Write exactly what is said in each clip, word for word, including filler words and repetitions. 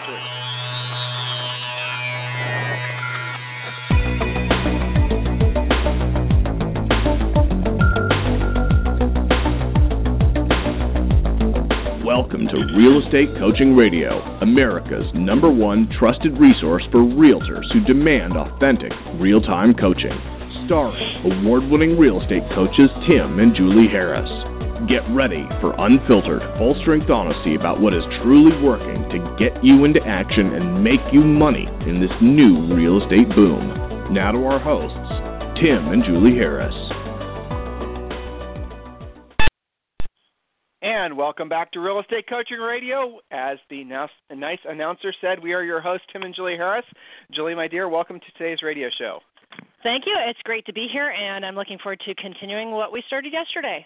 three. Welcome to Real Estate Coaching Radio, America's number one trusted resource for realtors who demand authentic, real-time coaching. Starring award-winning real estate coaches Tim and Julie Harris. Get ready for unfiltered, full-strength honesty about what is truly working to get you into action and make you money in this new real estate boom. Now to our hosts, Tim and Julie Harris. And welcome back to Real Estate Coaching Radio. As the nice announcer said, we are your hosts, Tim and Julie Harris. Julie, my dear, welcome to today's radio show. Thank you. It's great to be here, and I'm looking forward to continuing what we started yesterday.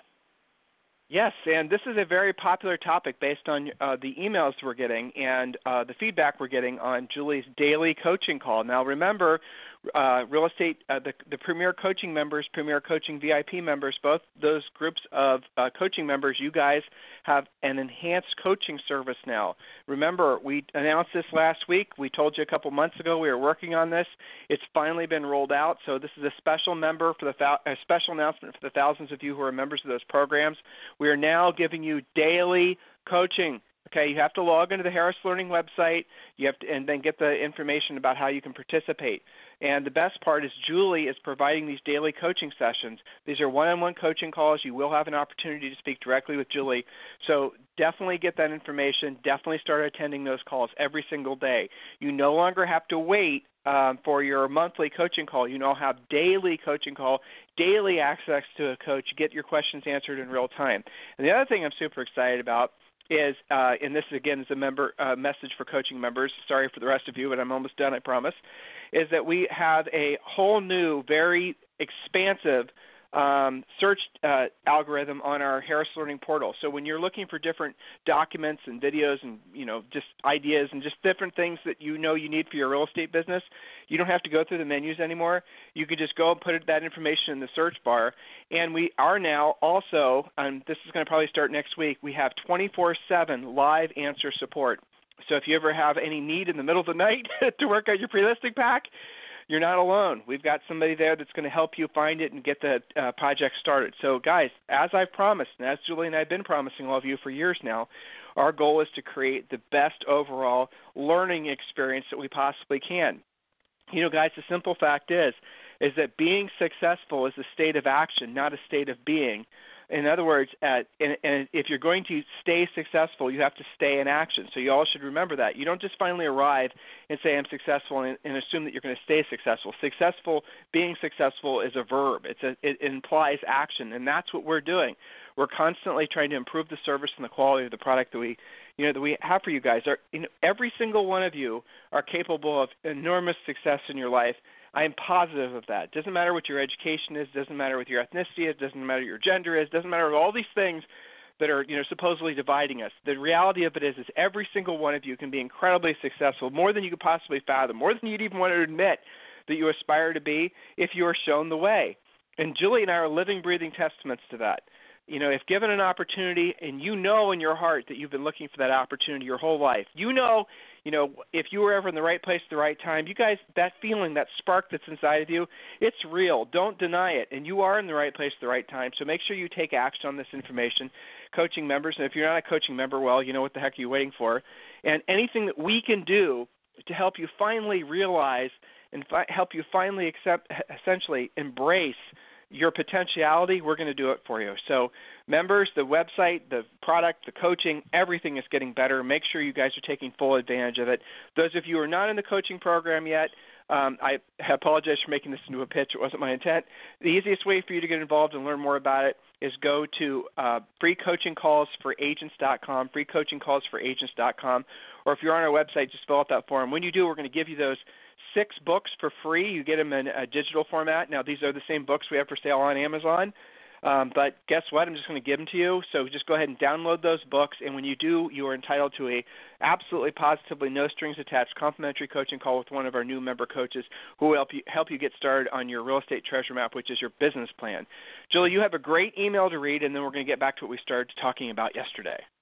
Yes, and this is a very popular topic based on uh, the emails we're getting and uh, the feedback we're getting on Julie's daily coaching call. Now, remember, uh, real estate, uh, the, the Premier Coaching members, Premier Coaching V I P members, both those groups of uh, coaching members, you guys have an enhanced coaching service now. Remember, we announced this last week. We told you a couple months ago we were working on this. It's finally been rolled out. So this is a special member for the thou- a special announcement for the thousands of you who are members of those programs. We are now giving you daily coaching. Okay, you have to log into the Harris Learning website, you have to, and then get the information about how you can participate. And the best part is Julie is providing these daily coaching sessions. These are one-on-one coaching calls. You will have an opportunity to speak directly with Julie. So definitely get that information. Definitely start attending those calls every single day. You no longer have to wait um, for your monthly coaching call. You now have daily coaching call, daily access to a coach. You get your questions answered in real time. And the other thing I'm super excited about is, uh, and this again is a member uh, message for coaching members, sorry for the rest of you, but I'm almost done, I promise, is that we have a whole new, very expansive um, search uh, algorithm on our Harris Learning portal. So when you're looking for different documents and videos and, you know, just ideas and just different things that you know you need for your real estate business, you don't have to go through the menus anymore. You can just go and put that information in the search bar. And we are now also, and this is going to probably start next week, we have twenty-four seven live answer support. So if you ever have any need in the middle of the night to work out your pre-listing pack, you're not alone. We've got somebody there that's going to help you find it and get the uh, project started. So, guys, as I've promised, and as Julie and I have been promising all of you for years now, our goal is to create the best overall learning experience that we possibly can. You know, guys, the simple fact is, is that being successful is a state of action, not a state of being. In other words, uh, and, and if you're going to stay successful, you have to stay in action. So you all should remember that. You don't just finally arrive and say, I'm successful, and, and assume that you're going to stay successful. Successful, being successful is a verb. It's a, it implies action, and that's what we're doing. We're constantly trying to improve the service and the quality of the product that we, you know, that we have for you guys. Our, you know, every single one of you are capable of enormous success in your life. I am positive of that. It doesn't matter what your education is. It doesn't matter what your ethnicity is. It doesn't matter what your gender is. It doesn't matter all these things that are, you know, supposedly dividing us. The reality of it is, is every single one of you can be incredibly successful, more than you could possibly fathom, more than you'd even want to admit that you aspire to be if you are shown the way. And Julie and I are living, breathing testaments to that. You know, if given an opportunity, and you know in your heart that you've been looking for that opportunity your whole life, you know, you know, if you were ever in the right place at the right time, you guys, that feeling, that spark that's inside of you, it's real. Don't deny it. And you are in the right place at the right time. So make sure you take action on this information. Coaching members, and if you're not a coaching member, well, you know what the heck are you waiting for? And anything that we can do to help you finally realize and fi- help you finally accept, essentially embrace your potentiality, we're going to do it for you. So members, the website, the product, the coaching, everything is getting better. Make sure you guys are taking full advantage of it. Those of you who are not in the coaching program yet, um, I apologize for making this into a pitch. It wasn't my intent. The easiest way for you to get involved and learn more about it is go to uh, free coaching calls for agents dot com, free coaching calls for agents dot com, or if you're on our website, just fill out that form. When you do, we're going to give you those six books for free. You get them in a digital format. Now, these are the same books we have for sale on Amazon. Um, but guess what? I'm just going to give them to you. So just go ahead and download those books. And when you do, you are entitled to a absolutely positively no strings attached complimentary coaching call with one of our new member coaches who will help you, help you get started on your real estate treasure map, which is your business plan. Julie, you have a great email to read, and then we're going to get back to what we started talking about yesterday.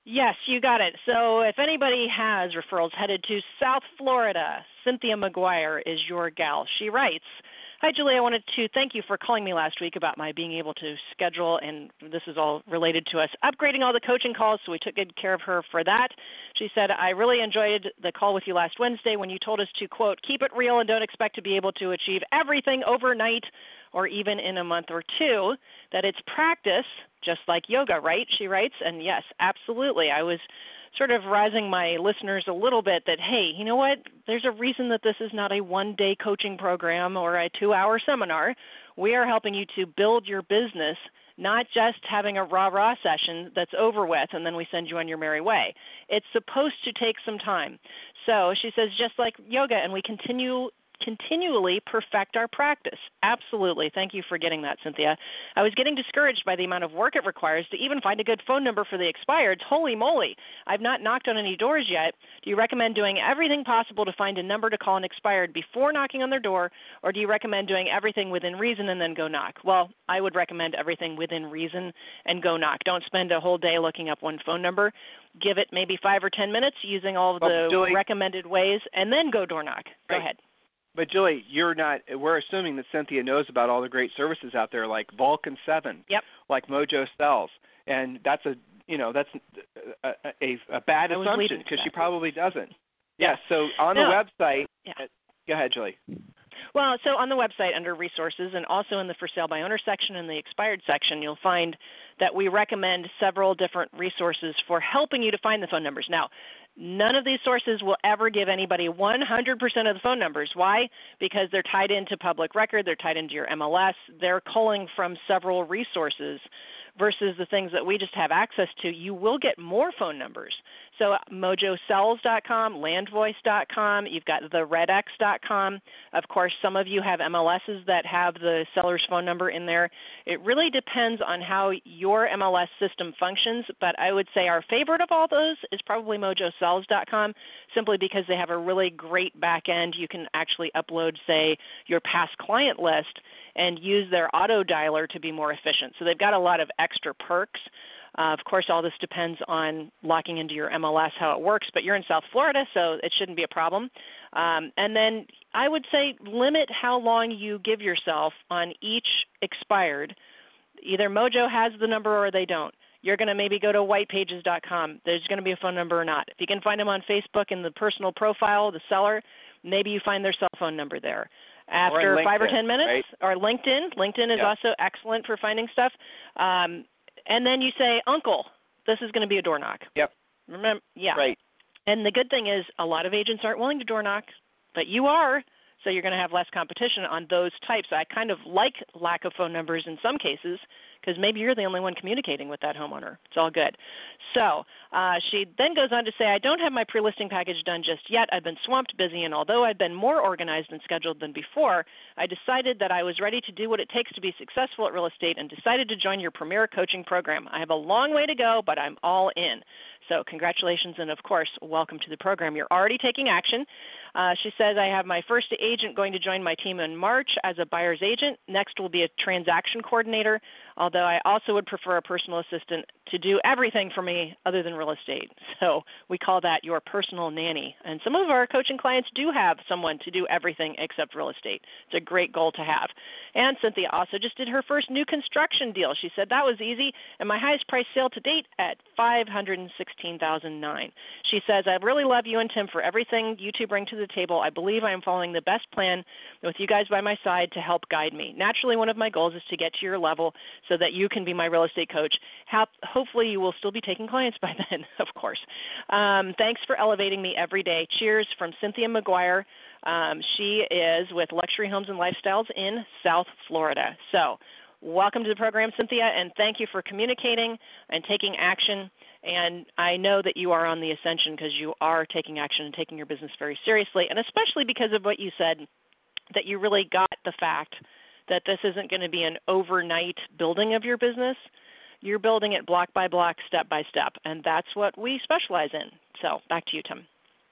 Yes, you got it. So if anybody has referrals headed to South Florida, Cynthia McGuire is your gal. She writes, "Hi, Julie. I wanted to thank you for calling me last week about my being able to schedule, and this is all related to us upgrading all the coaching calls, so we took good care of her for that." She said, "I really enjoyed the call with you last Wednesday when you told us to, quote, keep it real and don't expect to be able to achieve everything overnight or even in a month or two, that it's practice, just like yoga, right?" She writes, and yes, absolutely. I was sort of rising my listeners a little bit that, hey, you know what? There's a reason that this is not a one-day coaching program or a two-hour seminar. We are helping you to build your business, not just having a rah-rah session that's over with and then we send you on your merry way. It's supposed to take some time. So she says, just like yoga, and we continue continually perfect our practice. Absolutely. Thank you for getting that, Cynthia. I was getting discouraged by the amount of work it requires to even find a good phone number for the expireds. Holy moly. I've not knocked on any doors yet. Do you recommend doing everything possible to find a number to call an expired before knocking on their door, or do you recommend doing everything within reason and then go knock? Well, I would recommend everything within reason and go knock. Don't spend a whole day looking up one phone number. Give it maybe five or ten minutes using all of the well, Julie, recommended ways, and then go door knock. Go right. ahead. But, Julie, you're not – we're assuming that Cynthia knows about all the great services out there like Vulcan seven, yep. like Mojo Sells. And that's a – you know, that's a, a, a bad assumption because she probably doesn't. Yeah. yeah so on no. the website yeah. uh, – go ahead, Julie. Well, so on the website under resources and also in the for sale by owner section and the expired section, you'll find that we recommend several different resources for helping you to find the phone numbers. Now, none of these sources will ever give anybody one hundred percent of the phone numbers. Why? Because they're tied into public record, they're tied into your M L S, they're culling from several resources versus the things that we just have access to. You will get more phone numbers. So mojo sells dot com, landvoice dot com, you've got the redx dot com. Of course, some of you have M L Ss that have the seller's phone number in there. It really depends on how your M L S system functions, but I would say our favorite of all those is probably mojo sells dot com, simply because they have a really great back end. You can actually upload, say, your past client list and use their auto dialer to be more efficient. So they've got a lot of extra perks. Uh, of course, all this depends on locking into your M L S, how it works, but you're in South Florida, so it shouldn't be a problem. Um, and then I would say limit how long you give yourself on each expired. Either Mojo has the number or they don't. You're going to maybe go to white pages dot com. There's going to be a phone number or not. If you can find them on Facebook in the personal profile, the seller, maybe you find their cell phone number there. After or five or ten minutes, right? or LinkedIn. LinkedIn is yep. also excellent for finding stuff. Um, and then you say, Uncle, this is going to be a door knock. Yep. Remember, yeah. Right. And the good thing is a lot of agents aren't willing to door knock, but you are, so you're going to have less competition on those types. I kind of like lack of phone numbers in some cases because maybe you're the only one communicating with that homeowner. It's all good. So uh, she then goes on to say, I don't have my pre-listing package done just yet. I've been swamped busy, and although I've been more organized and scheduled than before, I decided that I was ready to do what it takes to be successful at real estate and decided to join your premier coaching program. I have a long way to go, but I'm all in. So congratulations, and of course, welcome to the program. You're already taking action. Uh, she says, I have my first agent going to join my team in March as a buyer's agent. Next will be a transaction coordinator, although I also would prefer a personal assistant to do everything for me other than real estate. So we call that your personal nanny. And some of our coaching clients do have someone to do everything except real estate. It's a great goal to have. And Cynthia also just did her first new construction deal. She said that was easy, and my highest price sale to date at five hundred sixteen thousand nine dollars. She says, I really love you and Tim for everything you two bring to the table. I believe I am following the best plan with you guys by my side to help guide me. Naturally, one of my goals is to get to your level so that you can be my real estate coach. How, hopefully, you will still be taking clients by then, of course. Um, thanks for elevating me every day. Cheers from Cynthia McGuire. Um, she is with Luxury Homes and Lifestyles in South Florida. So welcome to the program, Cynthia, and thank you for communicating and taking action. And I know that you are on the ascension because you are taking action and taking your business very seriously, and especially because of what you said, that you really got the fact that this isn't going to be an overnight building of your business. You're building it block by block, step by step, and that's what we specialize in. So back to you, Tim.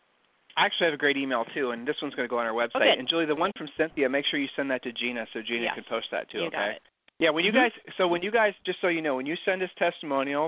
I actually have a great email, too, and this one's going to go on our website. Okay. And, Julie, the one from Cynthia, make sure you send that to Gina so Gina yes. can post that, too, you okay? Got it. Yeah, when you mm-hmm. guys, so when you guys, just so you know, when you send us testimonials,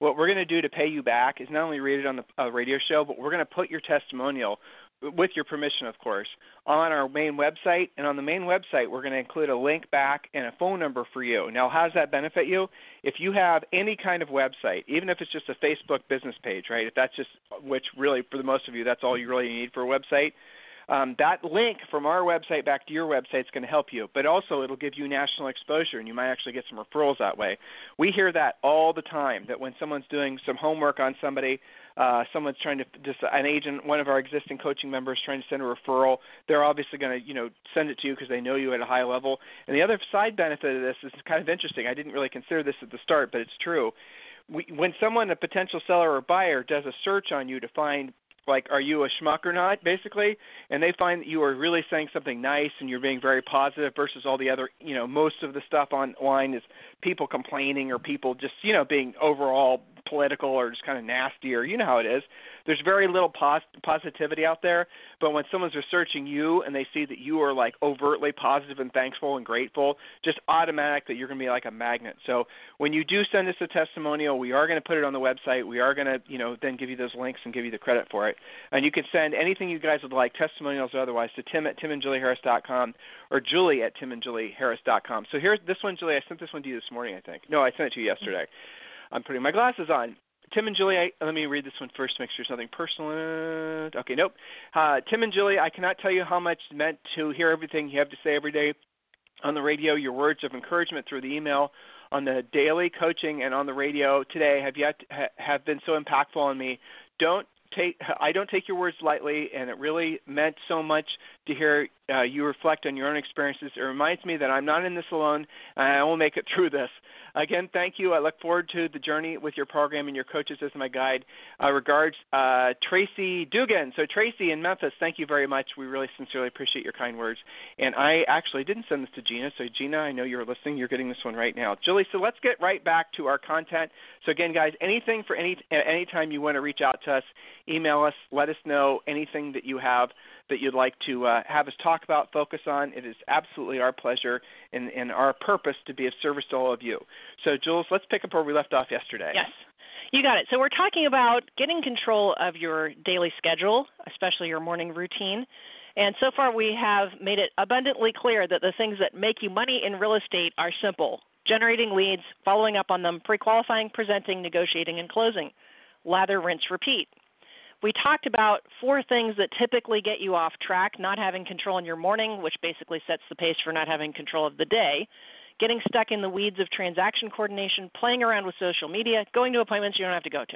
what we're going to do to pay you back is not only read it on the uh, radio show, but we're going to put your testimonial, with your permission, of course, on our main website. And on the main website, we're going to include a link back and a phone number for you. Now, how does that benefit you? If you have any kind of website, even if it's just a Facebook business page, right, if that's just, which really, for the most of you, that's all you really need for a website, Um, that link from our website back to your website is going to help you, but also it'll give you national exposure, and you might actually get some referrals that way. We hear that all the time, that when someone's doing some homework on somebody, uh, someone's trying to, just an agent, one of our existing coaching members trying to send a referral, they're obviously going to, you know, send it to you because they know you at a high level. And the other side benefit of this is kind of interesting. I didn't really consider this at the start, but it's true. We, when someone, a potential seller or buyer, does a search on you to find, like, are you a schmuck or not, basically, and they find that you are really saying something nice and you're being very positive versus all the other, you know, most of the stuff online is people complaining or people just, you know, being overall political or just kind of nasty, or you know how it is. There's very little pos- positivity out there, but when someone's researching you and they see that you are like overtly positive and thankful and grateful, just automatic that you're going to be like a magnet. So when you do send us a testimonial, we are going to put it on the website. We are going to, you know, then give you those links and give you the credit for it. And you can send anything you guys would like, testimonials or otherwise, to Tim at tim and julie harris dot com or Julie at tim and julie harris dot com. So here's this one, Julie. I sent this one to you this morning, I think. No, I sent it to you yesterday. I'm putting my glasses on. Tim and Julie, I, let me read this one first to make sure there's nothing personal in it. Okay, nope. Uh, Tim and Julie, I cannot tell you how much it meant to hear everything you have to say every day on the radio, your words of encouragement through the email, on the daily coaching, and on the radio today have yet ha, have been so impactful on me. Don't take I don't take your words lightly, and it really meant so much to hear uh, you reflect on your own experiences. It reminds me that I'm not in this alone, and I will make it through this. Again, thank you. I look forward to the journey with your program and your coaches as my guide. Uh, regards, uh, Tracy Dugan. So Tracy in Memphis, thank you very much. We really sincerely appreciate your kind words. And I actually didn't send this to Gina. So Gina, I know you're listening. You're getting this one right now. Julie, so let's get right back to our content. So again, guys, anything for any anytime you want to reach out to us, email us, let us know anything that you have that you'd like to uh, have us talk about, focus on. It is absolutely our pleasure and, and our purpose to be of service to all of you. So, Jules, let's pick up where we left off yesterday. Yes, you got it. So we're talking about getting control of your daily schedule, especially your morning routine. And so far we have made it abundantly clear that the things that make you money in real estate are simple: generating leads, following up on them, pre-qualifying, presenting, negotiating, and closing. Lather, rinse, repeat. We talked about four things that typically get you off track: not having control in your morning, which basically sets the pace for not having control of the day, getting stuck in the weeds of transaction coordination, playing around with social media, going to appointments you don't have to go to.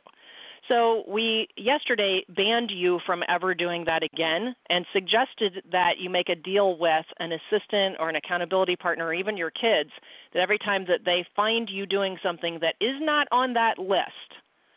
So we yesterday banned you from ever doing that again and suggested that you make a deal with an assistant or an accountability partner or even your kids, that every time that they find you doing something that is not on that list,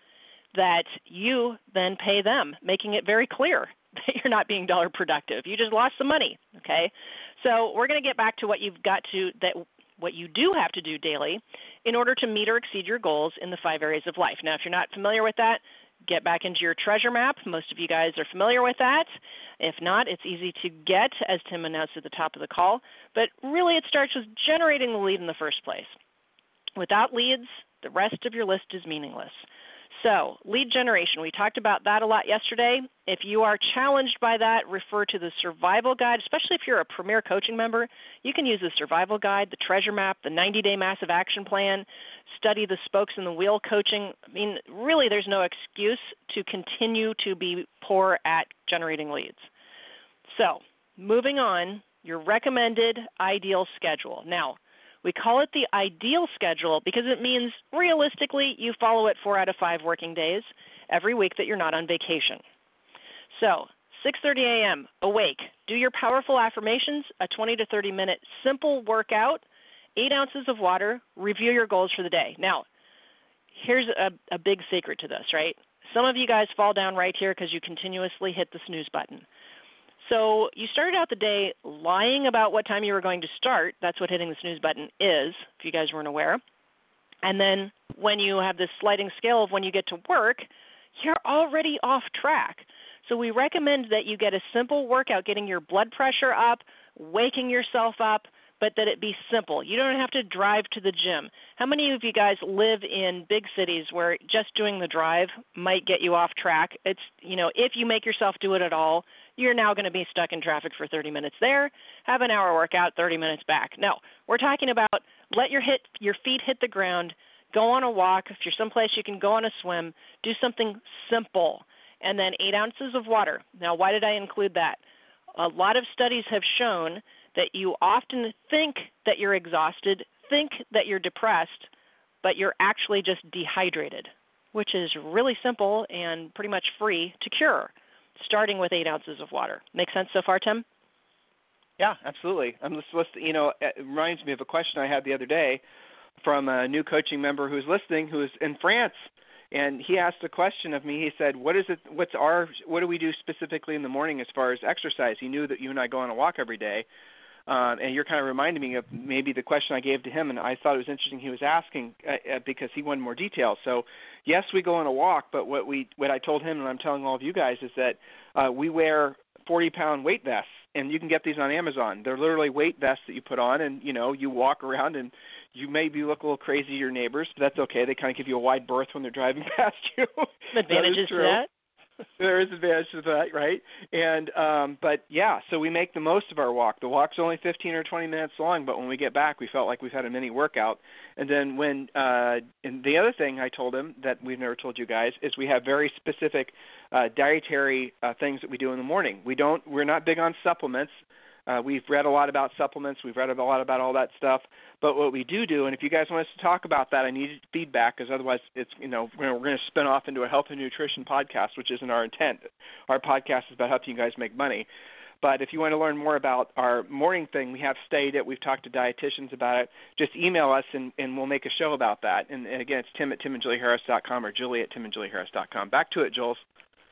that you then pay them, making it very clear that you're not being dollar productive. You just lost some money, okay? So we're going to get back to what you've got to, that what you do have to do daily in order to meet or exceed your goals in the five areas of life. Now, if you're not familiar with that, get back into your treasure map. Most of you guys are familiar with that. If not, it's easy to get, as Tim announced at the top of the call. But really, it starts with generating the lead in the first place. Without leads, the rest of your list is meaningless. So, lead generation, we talked about that a lot yesterday. If you are challenged by that, refer to the survival guide, especially if you're a Premier Coaching member. You can use the survival guide, the treasure map, the ninety-day massive action plan, study the spokes in the wheel coaching. I mean, really, there's no excuse to continue to be poor at generating leads. So, moving on, your recommended ideal schedule. Now, we call it the ideal schedule because it means realistically you follow it four out of five working days every week that you're not on vacation. So six thirty a.m., awake, do your powerful affirmations, a twenty to thirty minute simple workout, eight ounces of water, review your goals for the day. Now, here's a, a big secret to this, right? Some of you guys fall down right here because you continuously hit the snooze button. So you started out the day lying about what time you were going to start. That's what hitting the snooze button is, if you guys weren't aware. And then when you have this sliding scale of when you get to work, you're already off track. So we recommend that you get a simple workout, getting your blood pressure up, waking yourself up, but that it be simple. You don't have to drive to the gym. How many of you guys live in big cities where just doing the drive might get you off track? It's, you know, if you make yourself do it at all, you're now going to be stuck in traffic for thirty minutes there, have an hour workout, thirty minutes back. No, we're talking about let your hit your feet hit the ground, go on a walk. If you're someplace you can go on a swim, do something simple, and then eight ounces of water. Now, why did I include that? A lot of studies have shown that you often think that you're exhausted, think that you're depressed, but you're actually just dehydrated, which is really simple and pretty much free to cure, starting with eight ounces of water. Make sense so far, Tim? Yeah, absolutely. I'm just listening. You know, it reminds me of a question I had the other day from a new coaching member who's listening, who's in France, and he asked a question of me. He said, "What is it? What's our? What do we do specifically in the morning as far as exercise?" He knew that you and I go on a walk every day, um, and you're kind of reminding me of maybe the question I gave to him, and I thought it was interesting he was asking uh, uh, because he wanted more details. So, yes, we go on a walk, but what we what I told him, and I'm telling all of you guys, is that uh, we wear forty-pound weight vests. And you can get these on Amazon. They're literally weight vests that you put on, and, you know, you walk around, and you maybe look a little crazy to your neighbors, but that's okay. They kind of give you a wide berth when they're driving past you. Advantages to that? There is advantage to that, right? And um, but yeah, so we make the most of our walk. The walk's only fifteen or twenty minutes long, but when we get back, we felt like we've had a mini workout. And then when uh, and the other thing I told him that we've never told you guys is we have very specific uh, dietary uh, things that we do in the morning. We don't. We're not big on supplements. Uh, we've read a lot about supplements. We've read a lot about all that stuff. But what we do do, and if you guys want us to talk about that, I need feedback because otherwise it's, you know, we're, we're going to spin off into a health and nutrition podcast, which isn't our intent. Our podcast is about helping you guys make money. But if you want to learn more about our morning thing, we have studied it. We've talked to dietitians about it. Just email us, and, and we'll make a show about that. And, and again, it's Tim at tim and julie harris dot com or Julie at tim and julie harris dot com. Back to it, Jules.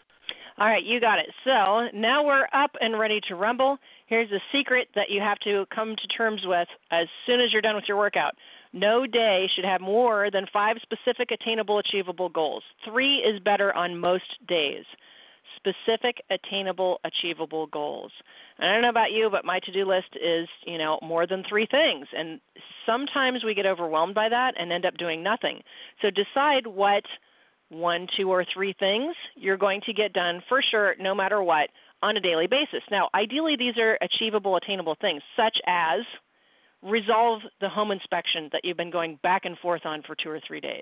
All right, you got it. So now we're up and ready to rumble. Here's a secret that you have to come to terms with as soon as you're done with your workout. No day should have more than five specific, attainable, achievable goals. Three is better on most days. Specific, attainable, achievable goals. And I don't know about you, but my to-do list is, you know, more than three things. And sometimes we get overwhelmed by that and end up doing nothing. So decide what one, two, or three things you're going to get done for sure, no matter what, on a daily basis. Now, ideally, these are achievable, attainable things, such as resolve the home inspection that you've been going back and forth on for two or three days,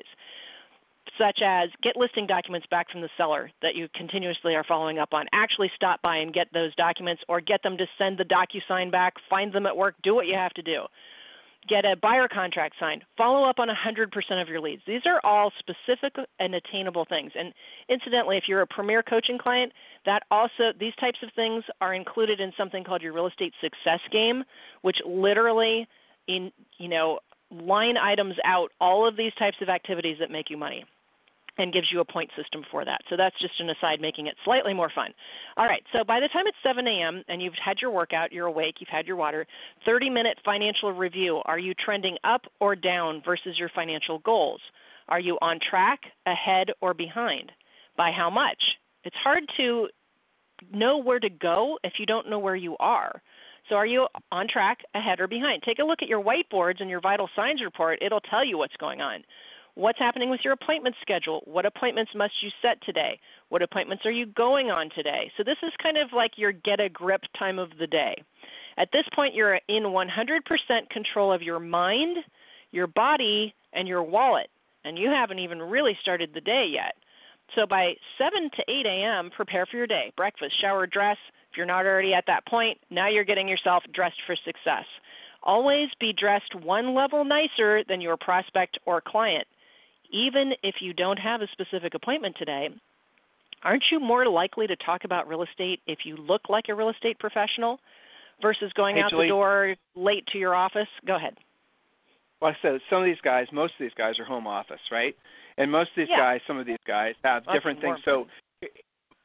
such as get listing documents back from the seller that you continuously are following up on. Actually stop by and get those documents or get them to send the DocuSign back, find them at work, do what you have to do. Get a buyer contract signed. Follow up on one hundred percent of your leads. These are all specific and attainable things. And incidentally, if you're a premier coaching client, that also these types of things are included in something called your real estate success game, which literally in you know line items out all of these types of activities that make you money and gives you a point system for that. So that's just an aside, making it slightly more fun. All right, so by the time it's seven a.m. and you've had your workout, you're awake, you've had your water, thirty-minute financial review. Are you trending up or down versus your financial goals? Are you on track, ahead, or behind? By how much? It's hard to know where to go if you don't know where you are. So are you on track, ahead, or behind? Take a look at your whiteboards and your vital signs report. It'll tell you what's going on. What's happening with your appointment schedule? What appointments must you set today? What appointments are you going on today? So this is kind of like your get a grip time of the day. At this point, you're in one hundred percent control of your mind, your body, and your wallet, and you haven't even really started the day yet. So by seven to eight a.m., prepare for your day. Breakfast, shower, dress. If you're not already at that point, now you're getting yourself dressed for success. Always be dressed one level nicer than your prospect or client. Even if you don't have a specific appointment today, aren't you more likely to talk about real estate if you look like a real estate professional versus going hey, out Julie, the door late to your office? Go ahead. Well, I said some of these guys, most of these guys are home office, right? And most of these yeah. guys, some of these guys have That's different things. So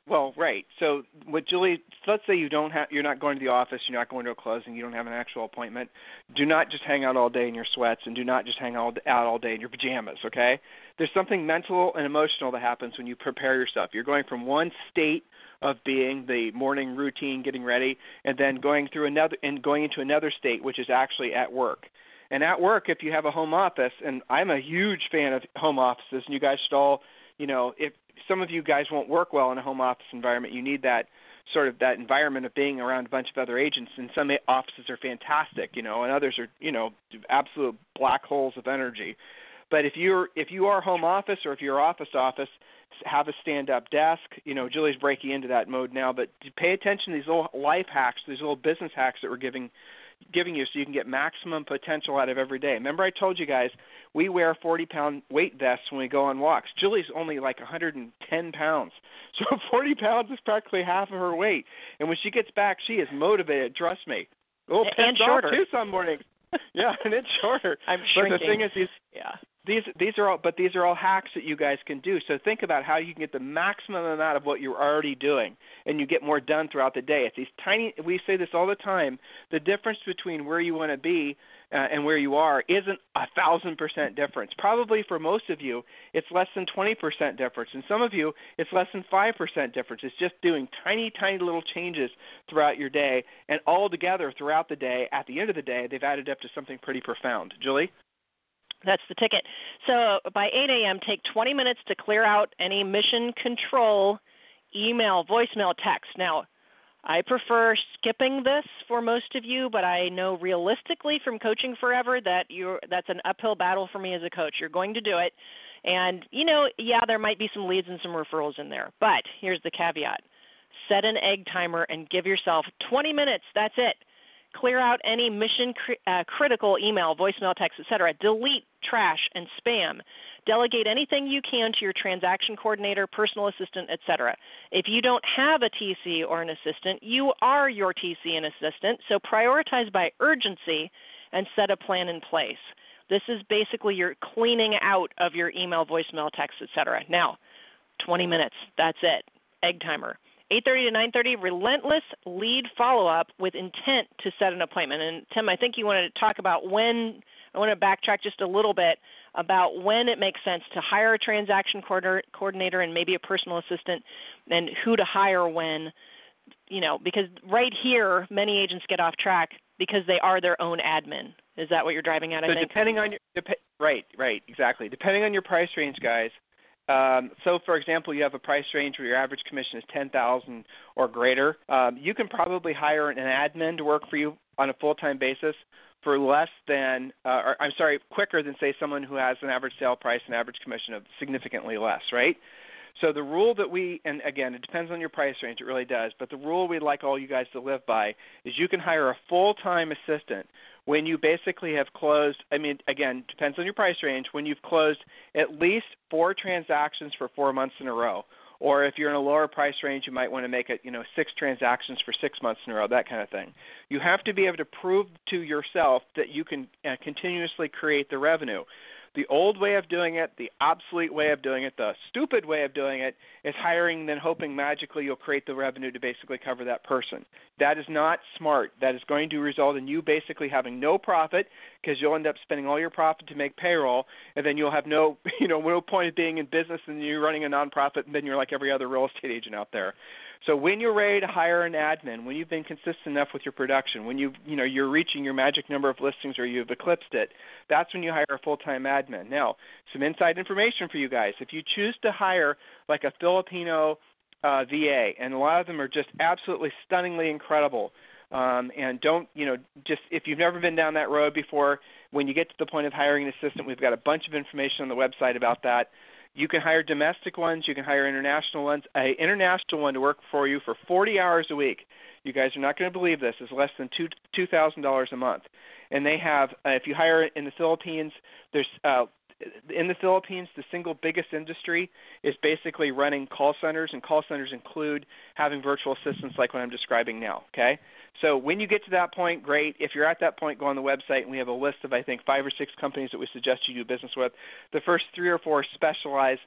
well, right. So what Julie, let's say you don't have, you're not going to the office, you're not going to a closing, you don't have an actual appointment. Do not just hang out all day in your sweats, and do not just hang out all day in your pajamas, okay? There's something mental and emotional that happens when you prepare yourself. You're going from one state of being, the morning routine, getting ready, and then going through another, and going into another state, which is actually at work. And at work, if you have a home office, and I'm a huge fan of home offices, and you guys should all, you know, if some of you guys won't work well in a home office environment, you need that sort of that environment of being around a bunch of other agents. And some offices are fantastic, you know, and others are, you know, absolute black holes of energy. But if you're if you are home office, or if you're office office, have a stand-up desk. You know, Julie's breaking into that mode now, but pay attention to these little life hacks, these little business hacks that we're giving giving you so you can get maximum potential out of every day. Remember I told you guys we wear forty-pound weight vests when we go on walks. Julie's only like one hundred ten pounds. So forty pounds is practically half of her weight. And when she gets back, she is motivated, trust me. Oh, and shorter. Too some mornings. Yeah, and it's shorter. I'm shrinking. But the thing is, these, yeah. These these are all, but these are all hacks that you guys can do. So think about how you can get the maximum amount of what you're already doing, and you get more done throughout the day. It's these tiny. We say this all the time. The difference between where you want to be uh, and where you are isn't a thousand percent difference. Probably for most of you, it's less than twenty percent difference, and some of you, it's less than five percent difference. It's just doing tiny, tiny little changes throughout your day, and all together throughout the day. At the end of the day, they've added up to something pretty profound. Julie? That's the ticket. So by eight a.m., take twenty minutes to clear out any mission control, email, voicemail, text. Now, I prefer skipping this for most of you, but I know realistically from coaching forever that you're, that's an uphill battle for me as a coach. You're going to do it. And, you know, yeah, there might be some leads and some referrals in there. But here's the caveat. Set an egg timer and give yourself twenty minutes. That's it. Clear out any mission uh, critical email, voicemail, text, et cetera. Delete trash and spam. Delegate anything you can to your transaction coordinator, personal assistant, et cetera. If you don't have a T C or an assistant, you are your T C and assistant, so prioritize by urgency and set a plan in place. This is basically your cleaning out of your email, voicemail, text, et cetera. Now, twenty minutes. That's it. Egg timer. eight thirty to nine thirty, relentless lead follow-up with intent to set an appointment. And, Tim, I think you wanted to talk about when – I want to backtrack just a little bit about when it makes sense to hire a transaction coordinator and maybe a personal assistant, and who to hire when, you know, because right here many agents get off track because they are their own admin. Is that what you're driving at, I so think? depending on your dep- – right, right, exactly. Depending on your price range, guys – Um, so, for example, you have a price range where your average commission is ten thousand dollars or greater. Um, you can probably hire an admin to work for you on a full-time basis for less than, uh, or I'm sorry, quicker than, say, someone who has an average sale price and average commission of significantly less, right? So the rule that we, and again, it depends on your price range, it really does, but the rule we'd like all you guys to live by is you can hire a full-time assistant when you basically have closed, I mean, again, depends on your price range, when you've closed at least four transactions for four months in a row. Or if you're in a lower price range, you might want to make it, you know, six transactions for six months in a row, that kind of thing. You have to be able to prove to yourself that you can uh, continuously create the revenue. The old way of doing it, the obsolete way of doing it, the stupid way of doing it is hiring and then hoping magically you'll create the revenue to basically cover that person. That is not smart. That is going to result in you basically having no profit because you'll end up spending all your profit to make payroll, and then you'll have no, you know, no point of being in business and you're running a nonprofit, and then you're like every other real estate agent out there. So when you're ready to hire an admin, when you've been consistent enough with your production, when you you know you're reaching your magic number of listings or you've eclipsed it, that's when you hire a full-time admin. Now, some inside information for you guys. If you choose to hire like a Filipino uh, V A, and a lot of them are just absolutely stunningly incredible, um, and don't, you know, just if you've never been down that road before, when you get to the point of hiring an assistant, we've got a bunch of information on the website about that. You can hire domestic ones. You can hire international ones. An international one to work for you for forty hours a week. You guys are not going to believe this. Is less than two two thousand dollars a month. And they have, uh, if you hire in the Philippines, there's uh, in the Philippines, the single biggest industry is basically running call centers, and call centers include having virtual assistants like what I'm describing now, okay? So when you get to that point, great. If you're at that point, go on the website, and we have a list of, I think, five or six companies that we suggest you do business with. The first three or four specialize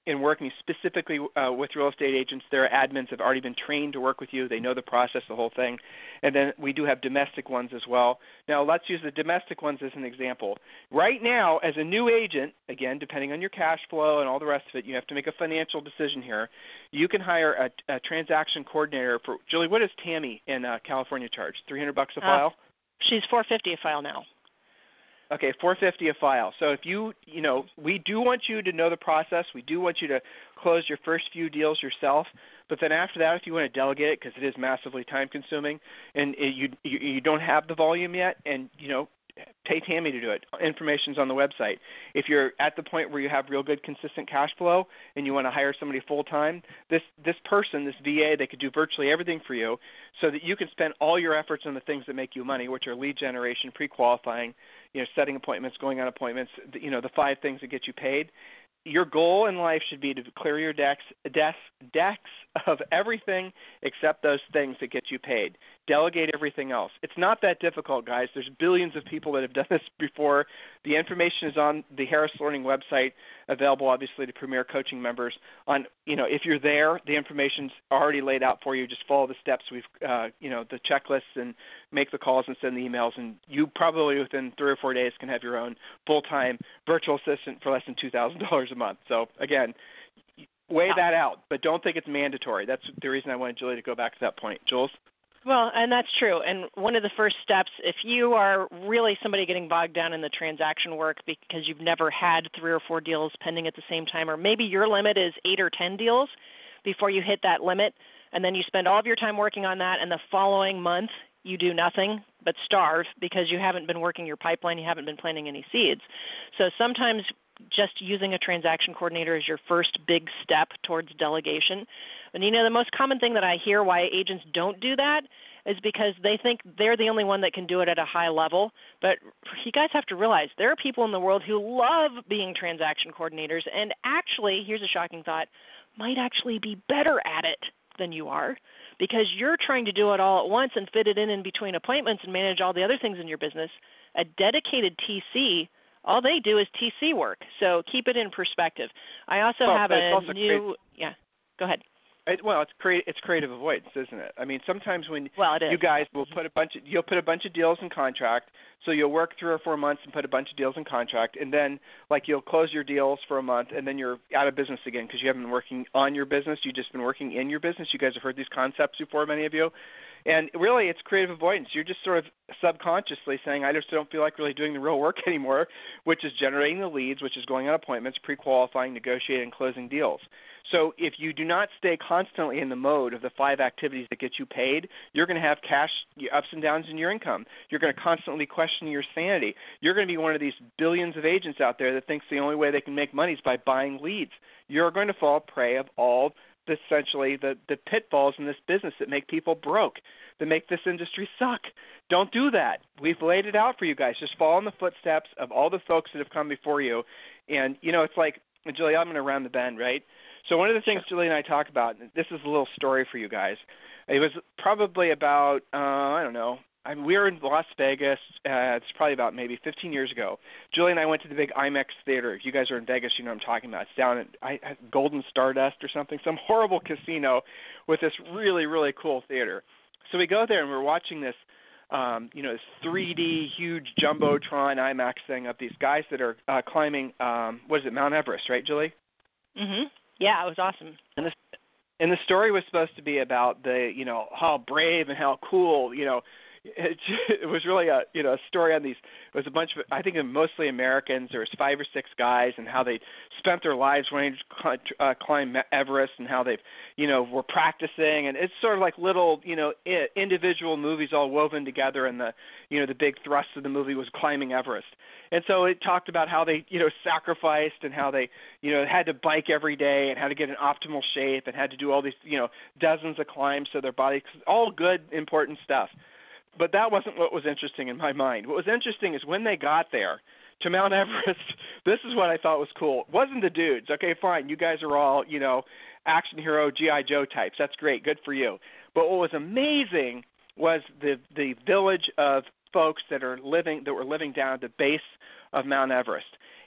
in working specifically uh, with real estate agents, their admins have already been trained to work with you. They know the process, the whole thing. And then we do have domestic ones as well. Now, let's use the domestic ones as an example. Right now, as a new agent, again, depending on your cash flow and all the rest of it, you have to make a financial decision here. You can hire a, a transaction coordinator for, Julie, what does Tammy in uh, California charge? three hundred bucks a file? Uh, she's four hundred fifty dollars a file now. Okay, four hundred fifty dollars a file. So if you, you know, we do want you to know the process. We do want you to close your first few deals yourself. But then after that, if you want to delegate it, because it is massively time-consuming, and it, you, you you don't have the volume yet, and you know, pay Tammy to do it. Information's on the website. If you're at the point where you have real good, consistent cash flow, and you want to hire somebody full-time, this this person, this V A, they could do virtually everything for you, so that you can spend all your efforts on the things that make you money, which are lead generation, pre-qualifying, you know, setting appointments, going on appointments, you know, the five things that get you paid. Your goal in life should be to clear your decks, decks, decks of everything except those things that get you paid. Delegate everything else. It's not that difficult, guys. There's billions of people that have done this before. The information is on the Harris Learning website, available obviously to Premier Coaching members. On, you know, if you're there, the information's already laid out for you. Just follow the steps we've, uh, you know, the checklists, and make the calls and send the emails, and you probably within three or four days can have your own full-time virtual assistant for less than two thousand dollars a month. So again, weigh that out, but don't think it's mandatory. That's the reason I wanted Julie to go back to that point. Jules? Well, and that's true. And one of the first steps, if you are really somebody getting bogged down in the transaction work because you've never had three or four deals pending at the same time, or maybe your limit is eight or ten deals before you hit that limit, and then you spend all of your time working on that, and the following month you do nothing but starve because you haven't been working your pipeline, you haven't been planting any seeds. So sometimes just using a transaction coordinator is your first big step towards delegation. And, you know, the most common thing that I hear why agents don't do that is because they think they're the only one that can do it at a high level. But you guys have to realize there are people in the world who love being transaction coordinators and actually, here's a shocking thought, might actually be better at it than you are, because you're trying to do it all at once and fit it in in between appointments and manage all the other things in your business. A dedicated T C, all they do is T C work. So keep it in perspective. I also well, have a also new, great. yeah, go ahead. It, well, it's creative. It's creative avoidance, isn't it? I mean, sometimes when well, it is. you guys will put a bunch of you'll put a bunch of deals in contract, so you'll work three or four months and put a bunch of deals in contract, and then like you'll close your deals for a month, and then you're out of business again because you haven't been working on your business. You've just been working in your business. You guys have heard these concepts before, many of you, and really, it's creative avoidance. You're just sort of subconsciously saying, I just don't feel like really doing the real work anymore, which is generating the leads, which is going on appointments, pre-qualifying, negotiating, and closing deals. So if you do not stay constantly in the mode of the five activities that get you paid, you're going to have cash ups and downs in your income. You're going to constantly question your sanity. You're going to be one of these billions of agents out there that thinks the only way they can make money is by buying leads. You're going to fall prey of all the, essentially the, the pitfalls in this business that make people broke, that make this industry suck. Don't do that. We've laid it out for you guys. Just follow in the footsteps of all the folks that have come before you. And, you know, it's like, Julie, I'm going to round the bend, right? So one of the things Julie and I talk about, and this is a little story for you guys. It was probably about, uh, I don't know, I mean, we were in Las Vegas. Uh, it's probably about maybe fifteen years ago. Julie and I went to the big IMAX theater. If you guys are in Vegas, you know what I'm talking about. It's down at I, Golden Stardust or something, some horrible casino with this really, really cool theater. So we go there, and we're watching this, um, you know, this three D huge Jumbotron IMAX thing of these guys that are uh, climbing, um, what is it, Mount Everest, right, Julie? Mm-hmm. Yeah, it was awesome. And, this, and the story was supposed to be about the, you know, how brave and how cool, you know, it, it was really a, you know, a story on these, it was a bunch of, I think mostly Americans. There was five or six guys, and how they spent their lives wanting to uh, climb Everest, and how they've, you know, were practicing. And it's sort of like little, you know, individual movies all woven together, and the, you know, the big thrust of the movie was climbing Everest. And so it talked about how they, you know, sacrificed, and how they, you know, had to bike every day, and how to get in optimal shape, and had to do all these, you know, dozens of climbs so their body, all good, important stuff. But that wasn't what was interesting in my mind. What was interesting is when they got there to Mount Everest, this is what I thought was cool. It wasn't the dudes. Okay, fine, you guys are all, you know, action hero G I Joe types. That's great, good for you. But what was amazing was the the village of folks that are living that were living down at the base of Mount Everest.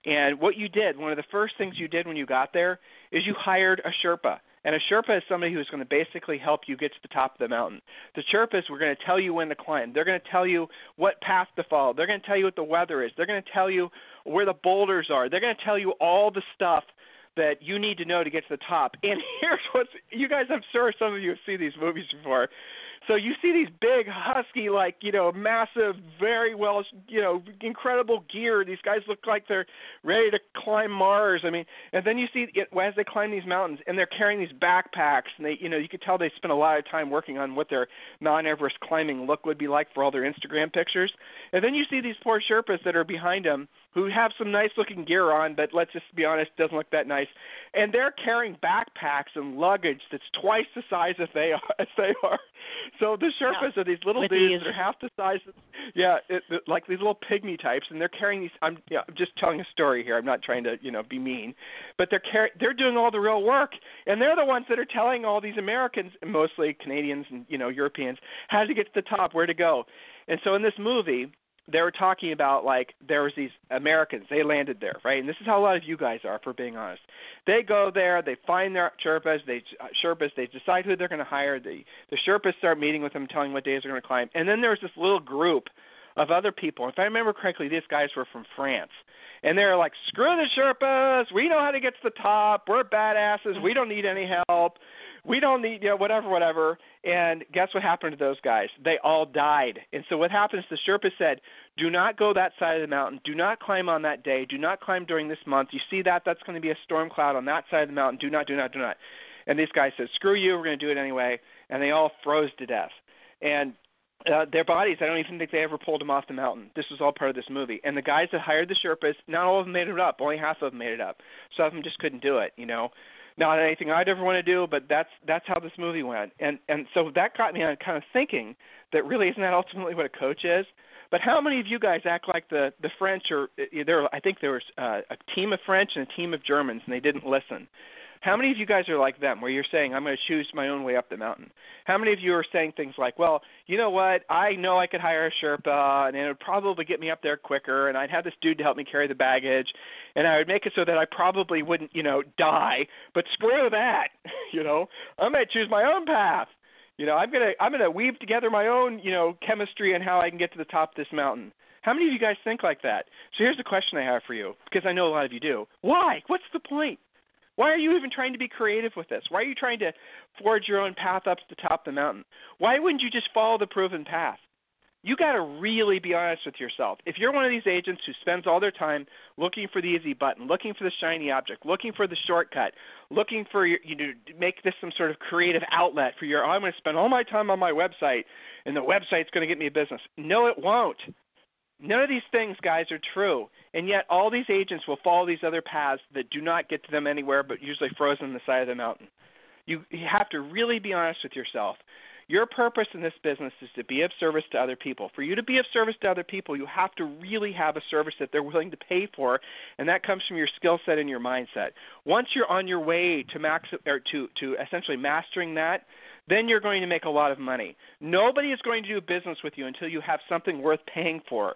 And what you did, one of the first things you did when you got there, is you hired a Sherpa. And a Sherpa is somebody who's going to basically help you get to the top of the mountain. The Sherpas were going to tell you when to climb. They're going to tell you what path to follow. They're going to tell you what the weather is. They're going to tell you where the boulders are. They're going to tell you all the stuff that you need to know to get to the top. And here's what's – you guys, I'm sure some of you have seen these movies before. So you see these big, husky, like, you know, massive, very well, you know, incredible gear. These guys look like they're ready to climb Mars. I mean, and then you see it, as they climb these mountains, and they're carrying these backpacks, and they, you know, you could tell they spend a lot of time working on what their non-Everest climbing look would be like for all their Instagram pictures. And then you see these poor Sherpas that are behind them who have some nice-looking gear on, but let's just be honest, doesn't look that nice. And they're carrying backpacks and luggage that's twice the size as they are. As they are. So the Sherpas yeah. are these little With dudes these. that are half the size, of, yeah, it, it, like these little pygmy types, and they're carrying these. I'm, yeah, I'm just telling a story here. I'm not trying to, you know, be mean, but they're car- they're doing all the real work, and they're the ones that are telling all these Americans, mostly Canadians and you know Europeans, how to get to the top, where to go. And so in this movie, they were talking about, like, there was these Americans. They landed there, right? And this is how a lot of you guys are, for being honest. They go there. They find their Sherpas. They uh, Sherpas. They decide who they're going to hire. The, the Sherpas start meeting with them, telling what days they're going to climb. And then there's this little group of other people. If I remember correctly, these guys were from France. And they're like, screw the Sherpas. We know how to get to the top. We're badasses. We don't need any help. We don't need, you know, whatever, whatever. And guess what happened to those guys? They all died. And so what happens, the Sherpa said, do not go that side of the mountain. Do not climb on that day. Do not climb during this month. You see that? That's going to be a storm cloud on that side of the mountain. Do not, do not, do not. And these guys said, screw you. We're going to do it anyway. And they all froze to death. And uh, their bodies, I don't even think they ever pulled them off the mountain. This was all part of this movie. And the guys that hired the Sherpas, not all of them made it up. Only half of them made it up. Some of them just couldn't do it, you know. Not anything I'd ever want to do, but that's that's how this movie went. And and so that got me on kind of thinking that really isn't that ultimately what a coach is? But how many of you guys act like the, the French or there? I think there was uh, a team of French and a team of Germans, and they didn't listen. How many of you guys are like them, where you're saying, I'm going to choose my own way up the mountain? How many of you are saying things like, well, you know what, I know I could hire a Sherpa, and it would probably get me up there quicker, and I'd have this dude to help me carry the baggage, and I would make it so that I probably wouldn't, you know, die, but screw that, you know, I'm going to choose my own path. You know, I'm going to I'm going to weave together my own, you know, chemistry and how I can get to the top of this mountain. How many of you guys think like that? So here's the question I have for you, because I know a lot of you do. Why? What's the point? Why are you even trying to be creative with this? Why are you trying to forge your own path up to the top of the mountain? Why wouldn't you just follow the proven path? You got to really be honest with yourself. If you're one of these agents who spends all their time looking for the easy button, looking for the shiny object, looking for the shortcut, looking for your, you know, make this some sort of creative outlet for your, oh, I'm going to spend all my time on my website and the website's going to get me a business. No, it won't. None of these things, guys, are true, and yet all these agents will follow these other paths that do not get to them anywhere but usually frozen on the side of the mountain. You, you have to really be honest with yourself. Your purpose in this business is to be of service to other people. For you to be of service to other people, you have to really have a service that they're willing to pay for, and that comes from your skill set and your mindset. Once you're on your way to max or to, to essentially mastering that, then you're going to make a lot of money. Nobody is going to do business with you until you have something worth paying for.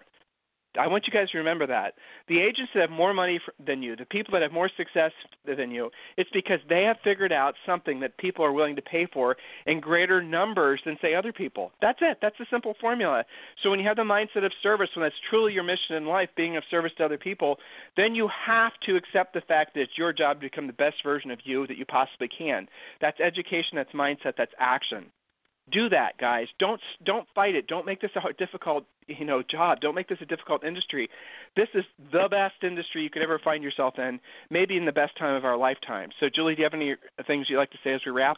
I want you guys to remember that. The agents that have more money for, than you, the people that have more success than you, it's because they have figured out something that people are willing to pay for in greater numbers than, say, other people. That's it. That's a simple formula. So when you have the mindset of service, when that's truly your mission in life, being of service to other people, then you have to accept the fact that it's your job to become the best version of you that you possibly can. That's education, that's mindset, that's action. Do that, guys. Don't don't fight it. Don't make this a difficult, you know, job. Don't make this a difficult industry. This is the best industry you could ever find yourself in, maybe in the best time of our lifetime. So, Julie, do you have any things you'd like to say as we wrap?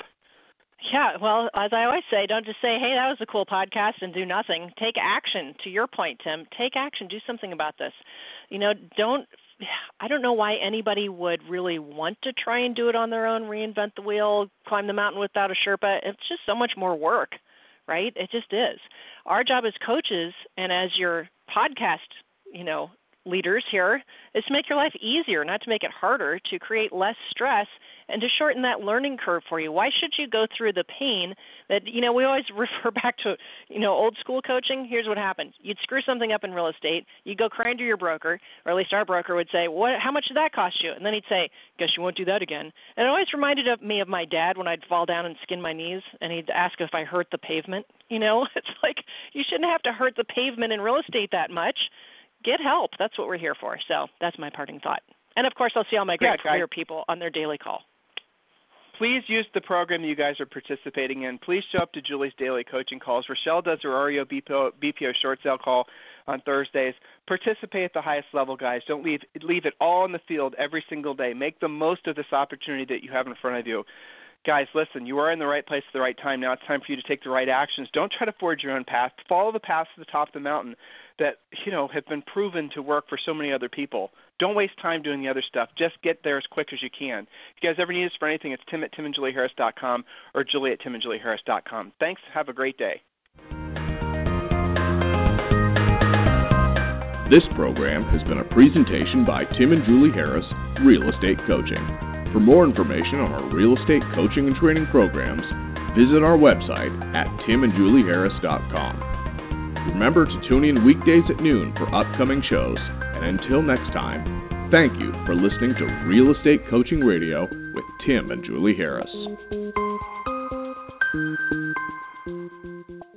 Yeah, well, as I always say, don't just say, hey, that was a cool podcast and do nothing. Take action. To your point, Tim, take action. Do something about this. You know, don't I don't know why anybody would really want to try and do it on their own, reinvent the wheel, climb the mountain without a Sherpa. It's just so much more work, right? It just is. Our job as coaches and as your podcast, you know, leaders here is to make your life easier, not to make it harder, to create less stress and to shorten that learning curve for you. Why should you go through the pain that, you know, we always refer back to, you know, old school coaching. Here's what happens. You'd screw something up in real estate. You'd go crying to your broker, or at least our broker would say, "What? How much did that cost you?" And then he'd say, "Guess you won't do that again." And it always reminded of me of my dad when I'd fall down and skin my knees, and he'd ask if I hurt the pavement. You know, it's like you shouldn't have to hurt the pavement in real estate that much. Get help. That's what we're here for. So that's my parting thought. And, of course, I'll see all my great yeah, career people on their daily call. Please use the program you guys are participating in. Please show up to Julie's daily coaching calls. Rochelle does her R E O B P O, B P O short sale call on Thursdays. Participate at the highest level, guys. Don't leave leave it all in the field every single day. Make the most of this opportunity that you have in front of you. Guys, listen, you are in the right place at the right time. Now it's time for you to take the right actions. Don't try to forge your own path. Follow the paths to the top of the mountain that, you know, have been proven to work for so many other people. Don't waste time doing the other stuff. Just get there as quick as you can. If you guys ever need us for anything, it's Tim at tim and julie harris dot com or Julie at tim and julie harris dot com. Thanks. Have a great day. This program has been a presentation by Tim and Julie Harris, Real Estate Coaching. For more information on our real estate coaching and training programs, visit our website at tim and julie harris dot com. Remember to tune in weekdays at noon for upcoming shows. And until next time, thank you for listening to Real Estate Coaching Radio with Tim and Julie Harris.